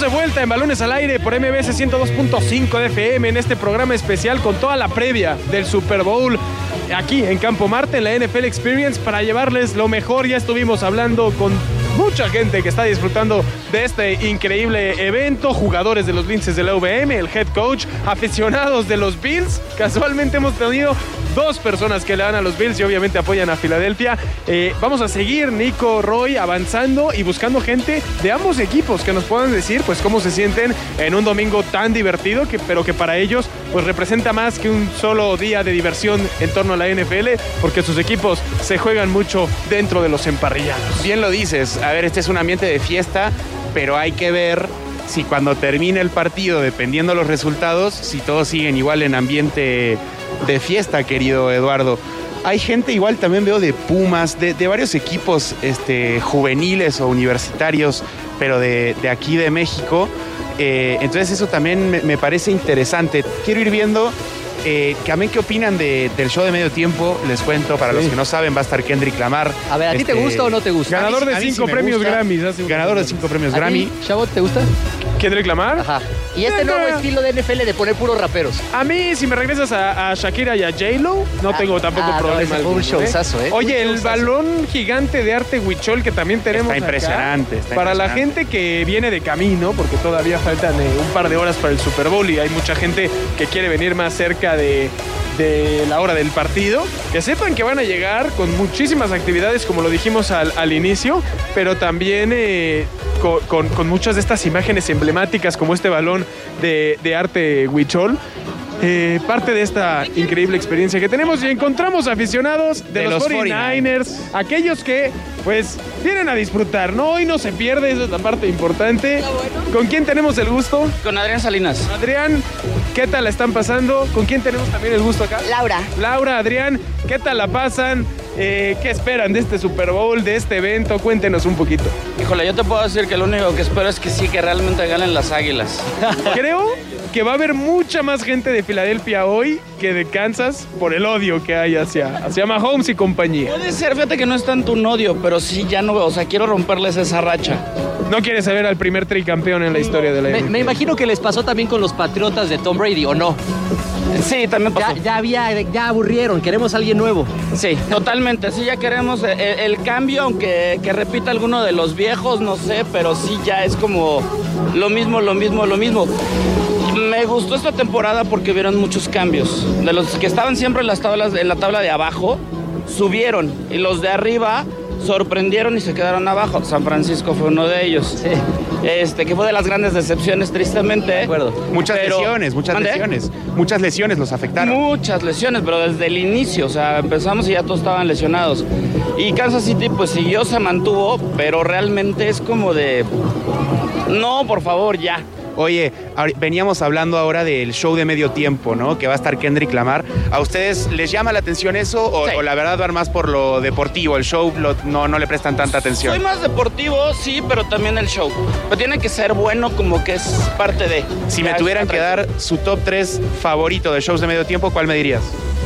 de vuelta en Balones al Aire por MBS 102.5 de FM en este programa especial con toda la previa del Super Bowl aquí en Campo Marte, en la NFL Experience, para llevarles lo mejor. Ya estuvimos hablando con mucha gente que está disfrutando de este increíble evento, jugadores de los Linces de la UVM, el head coach, aficionados de los Bills. Casualmente hemos tenido 2 personas que le dan a los Bills y obviamente apoyan a Filadelfia. Vamos a seguir, Nico, Roy, avanzando y buscando gente de ambos equipos que nos puedan decir pues cómo se sienten en un domingo tan divertido, pero que para ellos pues representa más que un solo día de diversión en torno a la NFL, porque sus equipos se juegan mucho dentro de los emparrillados. Bien lo dices, a ver, este es un ambiente de fiesta, pero hay que ver si cuando termine el partido, dependiendo de los resultados, si todos siguen igual en ambiente de fiesta, querido Eduardo. Hay gente igual, también veo de Pumas, de varios equipos juveniles o universitarios, pero de aquí de México. Entonces eso también me parece interesante. Quiero ir viendo también qué opinan del show de medio tiempo. Les cuento, para los que no saben, va a estar Kendrick Lamar. A ver, ¿a ti te gusta o no te gusta? Ganador de 5 premios Grammy. Ganador de 5 premios Grammy. Chavot, ¿te gusta? ¿Kendrick Lamar? Ajá. Y este nuevo estilo de NFL de poner puros raperos. A mí, si me regresas a Shakira y a J-Lo, no tengo tampoco problema. No, fue un showzazo, Oye, el balón gigante de arte huichol que también tenemos está impresionante. Acá, para la gente que viene de camino, porque todavía faltan un par de horas para el Super Bowl y hay mucha gente que quiere venir más cerca de la hora del partido, que sepan que van a llegar con muchísimas actividades, como lo dijimos al inicio, pero también con muchas de estas imágenes emblemáticas, como este balón de arte huichol. Parte de esta increíble experiencia que tenemos, y encontramos aficionados de los 49ers, aquellos que pues vienen a disfrutar, ¿no? Hoy no se pierde, esa es la parte importante. Bueno. ¿Con quién tenemos el gusto? Con Adrián Salinas. Adrián, ¿qué tal la están pasando? ¿Con quién tenemos también el gusto acá? Laura, Adrián, ¿qué tal la pasan? ¿Qué esperan de este Super Bowl, de este evento? Cuéntenos un poquito. Híjole, yo te puedo decir que lo único que espero es que sí, que realmente ganen las Águilas. Creo que va a haber mucha más gente de Filadelfia hoy que de Kansas por el odio que hay hacia Mahomes y compañía. Puede ser, fíjate que no es tanto un odio, pero sí ya no, o sea, quiero romperles esa racha. ¿No quieres saber al primer tricampeón en la historia de la NFL? Me imagino que les pasó también con los Patriotas de Tom Brady, ¿o no? Sí, también pasó. Ya aburrieron, queremos a alguien nuevo. Sí, totalmente, sí, ya queremos el cambio, aunque que repita alguno de los viejos, no sé, pero sí ya es como lo mismo. Me gustó esta temporada porque vieron muchos cambios. De los que estaban siempre en la tabla de abajo, subieron, y los de arriba sorprendieron y se quedaron abajo. San Francisco fue uno de ellos. Sí. Que fue de las grandes decepciones, tristemente. De acuerdo. Muchas lesiones. Muchas lesiones los afectaron. Muchas lesiones, pero desde el inicio, o sea, empezamos y ya todos estaban lesionados. Y Kansas City pues siguió, se mantuvo, pero realmente es como de... No, por favor, ya. Oye, veníamos hablando ahora del show de medio tiempo, ¿no? Que va a estar Kendrick Lamar. ¿A ustedes les llama la atención eso o, sí, o la verdad van más por lo deportivo? El show no le prestan tanta atención. Soy más deportivo, sí, pero también el show. Pero tiene que ser bueno, como que es parte de... Si me tuvieran que dar su top 3 favorito de shows de medio tiempo, ¿cuál me dirías?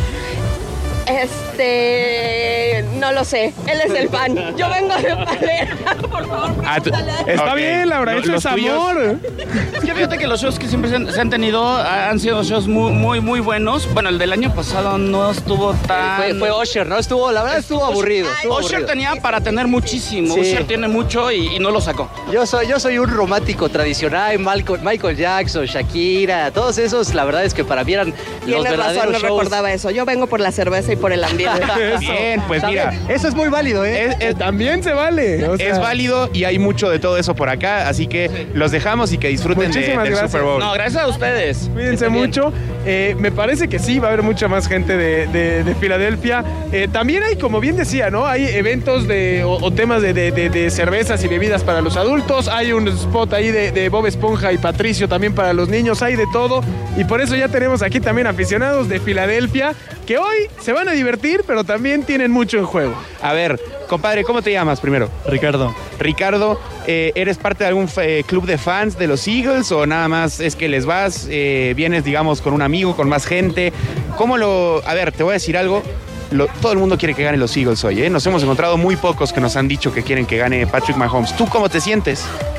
No lo sé. Él es el fan. Yo vengo de Palera, por favor. Está bien, Laura, eso es amor. Es que fíjate que los shows que siempre se han tenido han sido shows muy buenos. Bueno, el del año pasado no estuvo tan... Fue Usher, ¿no? La verdad estuvo aburrido. Usher tenía para tener muchísimo. Sí. Usher tiene mucho y no lo sacó. Yo soy un romántico tradicional. Michael Jackson, Shakira, todos esos, la verdad es que para mí eran los verdaderos shows. No recordaba eso. Yo vengo por la cerveza y por el ambiente. Bien, pues mira. Eso es muy válido, ¿eh? También se vale. O sea, es válido y hay mucho de todo eso por acá, así que los dejamos y que disfruten del Super Bowl. No, gracias a ustedes. Cuídense mucho. Me parece que sí, va a haber mucha más gente de Filadelfia. También hay, como bien decía, ¿no? Hay eventos o temas de cervezas y bebidas para los adultos. Hay un spot ahí de Bob Esponja y Patricio también para los niños. Hay de todo. Y por eso ya tenemos aquí también aficionados de Filadelfia que hoy se van a divertir, pero también tienen mucho en juego. A ver, compadre, ¿cómo te llamas primero? Ricardo, ¿eres parte de algún club de fans de los Eagles o nada más es que les vas, vienes, digamos, con un amigo, con más gente? A ver, te voy a decir algo. Todo el mundo quiere que gane los Eagles hoy, ¿eh? Nos hemos encontrado muy pocos que nos han dicho que quieren que gane Patrick Mahomes. ¿Tú cómo te sientes?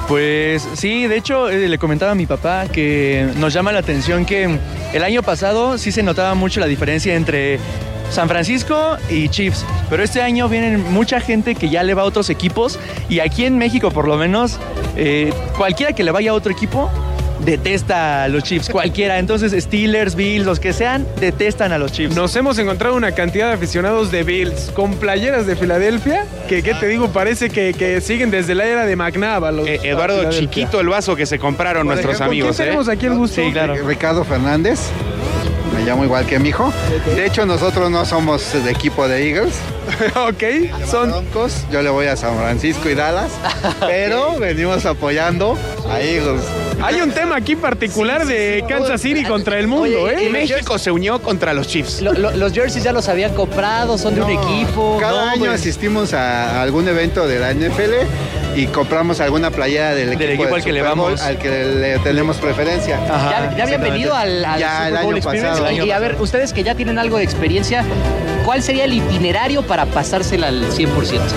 Pues sí, de hecho le comentaba a mi papá que nos llama la atención que el año pasado sí se notaba mucho la diferencia entre San Francisco y Chiefs, pero este año vienen mucha gente que ya le va a otros equipos y aquí en México por lo menos cualquiera que le vaya a otro equipo detesta a los Chiefs, cualquiera. Entonces Steelers, Bills, los que sean, detestan a los Chiefs. Nos hemos encontrado una cantidad de aficionados de Bills con playeras de Filadelfia que, ¿qué te digo? Parece que siguen desde la era de McNabb. Eduardo, chiquito el vaso que se compraron nuestros amigos. ¿Quién tenemos aquí el gusto? Sí, claro. Ricardo Fernández. Me llamo igual que mi hijo. De hecho, nosotros no somos de equipo de Eagles. Ok, son Broncos. Yo le voy a San Francisco y Dallas, pero venimos apoyando a Eagles. Hay un tema aquí particular de Kansas City contra el mundo, Oye, ¿eh? México se unió contra los Chiefs. Los jerseys ya los habían comprado, son de un equipo. Cada año pues. asistimos a algún evento de la NFL y compramos alguna playera del equipo al que le Super Bowl, vamos. al que le tenemos preferencia. Ya habían venido al Ya Super el Bowl año Experience. pasado. Y a ver, ustedes que ya tienen algo de experiencia, ¿cuál sería el itinerario para pasársela al 100%?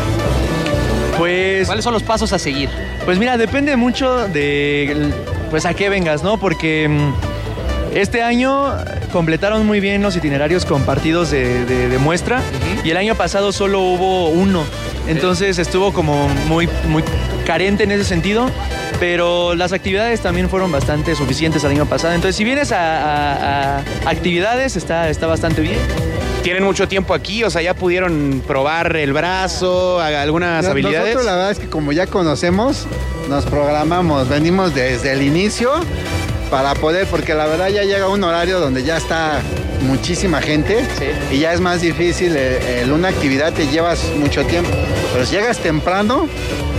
Pues, ¿Cuáles son los pasos a seguir? pues mira, depende mucho de pues a qué vengas, ¿no? Porque este año completaron muy bien los itinerarios con partidos de muestra y el año pasado solo hubo uno. Entonces estuvo como muy carente en ese sentido, pero las actividades también fueron bastante suficientes el año pasado. Entonces si vienes a actividades está bastante bien. Tienen mucho tiempo aquí, o sea, ya pudieron probar el brazo, algunas habilidades. Nosotros la verdad es que como ya conocemos, nos programamos, venimos desde el inicio para poder, porque la verdad ya llega un horario donde ya está muchísima gente y ya es más difícil, una actividad te llevas mucho tiempo, pero si llegas temprano,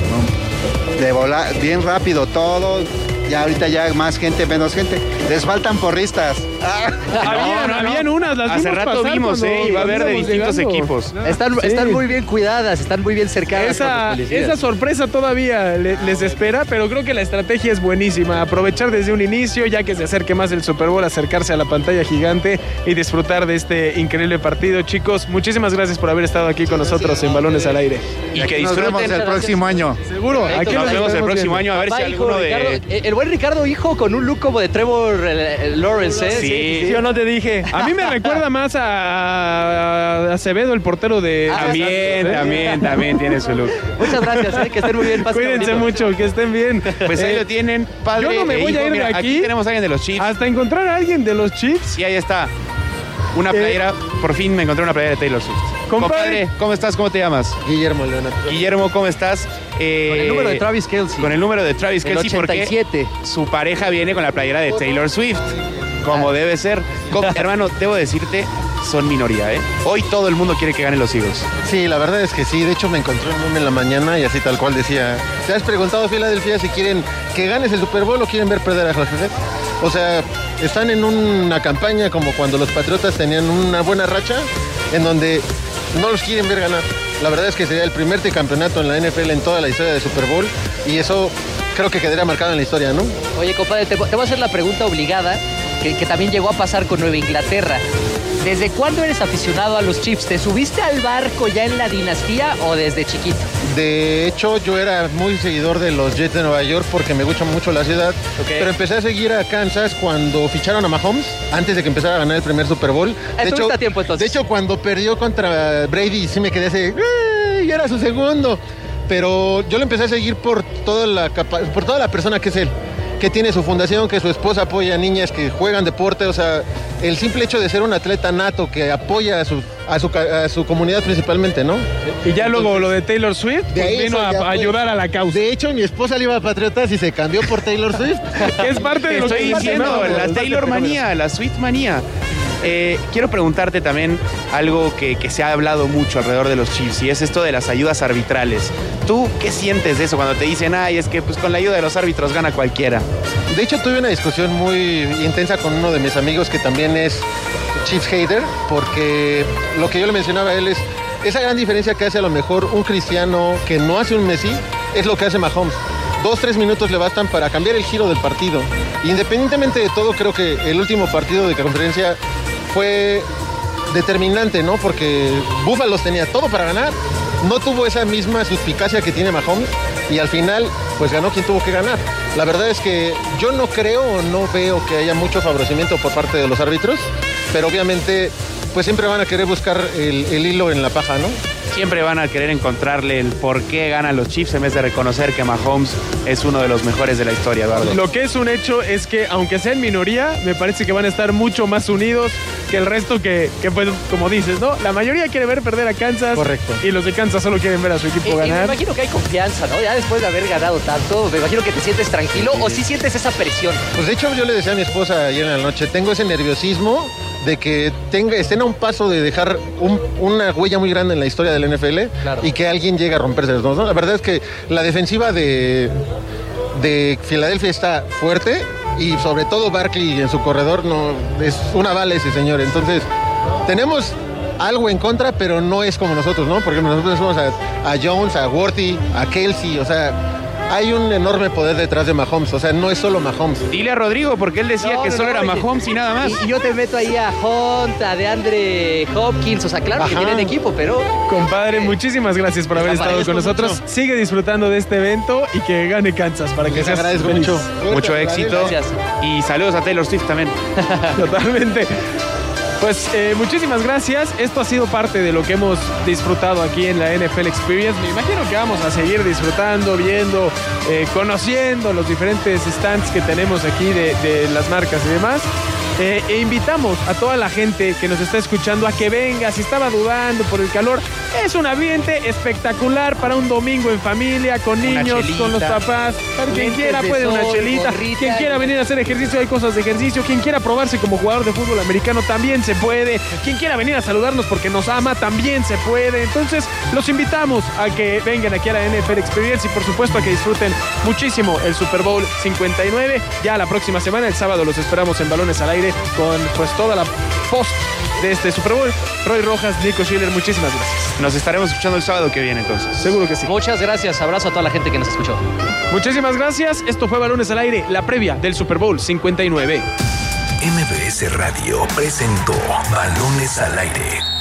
de volar bien rápido todo, ya ahorita ya más gente, menos gente, les faltan porristas. Habían unas, las Hace vimos rato pasar vimos, cuando y va a haber de íbamos distintos llegando. equipos. Están muy bien cuidadas, están muy bien cercadas. por los policías. Esa sorpresa todavía les espera, pero creo que la estrategia es buenísima. Aprovechar desde un inicio, ya que se acerque más el Super Bowl, acercarse a la pantalla gigante y disfrutar de este increíble partido. Chicos, muchísimas gracias por haber estado aquí con nosotros en Balones al Aire. Y que Nos vemos disfruten. el próximo año. Seguro, aquí Nos vemos el próximo año, a ver si Papá, hijo, alguno Ricardo, de... el buen Ricardo, hijo, con un look como de Trevor Lawrence, ¿eh? Sí. Yo no te dije. A mí me recuerda más a Acevedo, el portero de... También tiene su look. Muchas gracias, que estén muy bien. pásenla Cuídense bonito. mucho, que estén bien. Pues ahí lo tienen, padre. yo no me e voy a hijo. ir de Mira, aquí. tenemos a alguien de los Chiefs. Hasta encontrar a alguien de los Chiefs. Y ahí está. Una playera, por fin me encontré una playera de Taylor Swift. Compadre. ¿Cómo estás? ¿Cómo te llamas? Guillermo Leonardo. Guillermo, ¿cómo estás? Con el número de Travis Kelce. Con el número de Travis El Kelce, porque 87. su pareja viene con la playera de Taylor Swift, como debe ser. Hermano, debo decirte, son minoría, ¿eh? Hoy todo el mundo quiere que ganen los Eagles. Sí, la verdad es que sí. De hecho, me encontré un meme en la mañana y así tal cual decía: ¿te has preguntado, Filadelfia, si quieren que ganes el Super Bowl o quieren ver perder a los Jefes? O sea, están en una campaña como cuando los Patriotas tenían una buena racha en donde no los quieren ver ganar. La verdad es que sería el primer tricampeonato en la NFL en toda la historia de Super Bowl y eso creo que quedaría marcado en la historia, ¿no? Oye, compadre, te voy a hacer la pregunta obligada que también llegó a pasar con Nueva Inglaterra. ¿Desde cuándo eres aficionado a los Chiefs? ¿Te subiste al barco ya en la dinastía o desde chiquito? De hecho, yo era muy seguidor de los Jets de Nueva York porque me gusta mucho la ciudad. Pero empecé a seguir a Kansas cuando ficharon a Mahomes, antes de que empezara a ganar el primer Super Bowl. Estuviste a tiempo, entonces. De hecho, cuando perdió contra Brady, sí me quedé así, y era su segundo. Pero yo lo empecé a seguir por toda la persona que es él, que tiene su fundación, que su esposa apoya a niñas que juegan deporte. O sea, el simple hecho de ser un atleta nato que apoya a su comunidad principalmente, ¿no? Y ya luego lo de Taylor Swift, De pues ahí vino eso ya a fue. ayudar a la causa. De hecho, mi esposa le iba a Patriotas y se cambió por Taylor Swift. Que es parte de Te lo que estoy diciendo, mencionábamos. la Taylor manía, la Swift manía. Quiero preguntarte también algo que se ha hablado mucho alrededor de los Chiefs y es esto de las ayudas arbitrales. ¿Tú qué sientes de eso cuando te dicen, ay, es que pues con la ayuda de los árbitros gana cualquiera? De hecho, tuve una discusión muy intensa con uno de mis amigos que también es Chiefs hater, porque lo que yo le mencionaba a él es esa gran diferencia que hace a lo mejor un Cristiano que no hace un Messi, es lo que hace Mahomes. 2-3 minutos le bastan para cambiar el giro del partido. Independientemente de todo, creo que el último partido de conferencia fue determinante, ¿no? Porque Búfalos tenía todo para ganar, no tuvo esa misma suspicacia que tiene Mahomes y al final pues ganó quien tuvo que ganar. La verdad es que yo no creo o no veo que haya mucho favorecimiento por parte de los árbitros, pero obviamente pues siempre van a querer buscar el hilo en la paja, ¿no? Siempre van a querer encontrarle el por qué ganan los Chiefs en vez de reconocer que Mahomes es uno de los mejores de la historia, Eduardo. Lo que es un hecho es que, aunque sea en minoría, me parece que van a estar mucho más unidos que el resto que pues, como dices, ¿no? La mayoría quiere ver perder a Kansas. Correcto. Y los de Kansas solo quieren ver a su equipo Y me ganar. imagino que hay confianza, ¿no? Ya después de haber ganado tanto, me imagino que te sientes tranquilo o sí sientes esa presión. Pues de hecho yo le decía a mi esposa ayer en la noche, tengo ese nerviosismo de que estén a un paso de dejar una huella muy grande en la historia del NFL, Claro. y que alguien llegue a romperse los dos, ¿no? La verdad es que la defensiva de Filadelfia está fuerte y sobre todo Barkley en su corredor no es una bala ese señor. Entonces tenemos algo en contra, pero no es como nosotros, ¿no? Porque nosotros somos a Jones, a Worthy, a Kelsey, o sea, hay un enorme poder detrás de Mahomes, o sea, no es solo Mahomes. Dile a Rodrigo, porque él decía que solo era Mahomes y nada más. Y yo te meto ahí a Hunt, a DeAndre Hopkins, o sea, claro que Ajá. tienen equipo, pero... Compadre, muchísimas gracias por haber Les estado con agradezco nosotros. Sigue disfrutando de este evento y que gane Kansas para que Les seas agradezco feliz. mucho. Mucho éxito. Gracias. Y saludos a Taylor Swift también. Totalmente. Pues muchísimas gracias. Esto ha sido parte de lo que hemos disfrutado aquí en la NFL Experience. Me imagino que vamos a seguir disfrutando, viendo, conociendo los diferentes stands que tenemos aquí de las marcas y demás. E invitamos a toda la gente que nos está escuchando a que venga. Si estaba dudando por el calor, es un ambiente espectacular para un domingo en familia, con Una niños, chelita. con los papás. Quien Lentes quiera de puede una sol, chelita. gorrita. Quien quiera venir a hacer ejercicio, hay cosas de ejercicio. Quien quiera probarse como jugador de fútbol americano también se puede. Quien quiera venir a saludarnos porque nos ama también se puede. Entonces los invitamos a que vengan aquí a la NFL Experience y por supuesto a que disfruten muchísimo el Super Bowl 59. Ya la próxima semana, el sábado, los esperamos en Balones al Aire con pues toda la post de este Super Bowl. Roy Rojas, Nico Schiller, muchísimas gracias. Nos estaremos escuchando el sábado que viene entonces. Seguro que sí. Muchas gracias, abrazo a toda la gente que nos escuchó. Muchísimas gracias. Esto fue Balones al Aire, la previa del Super Bowl 59. MBS Radio presentó Balones al Aire.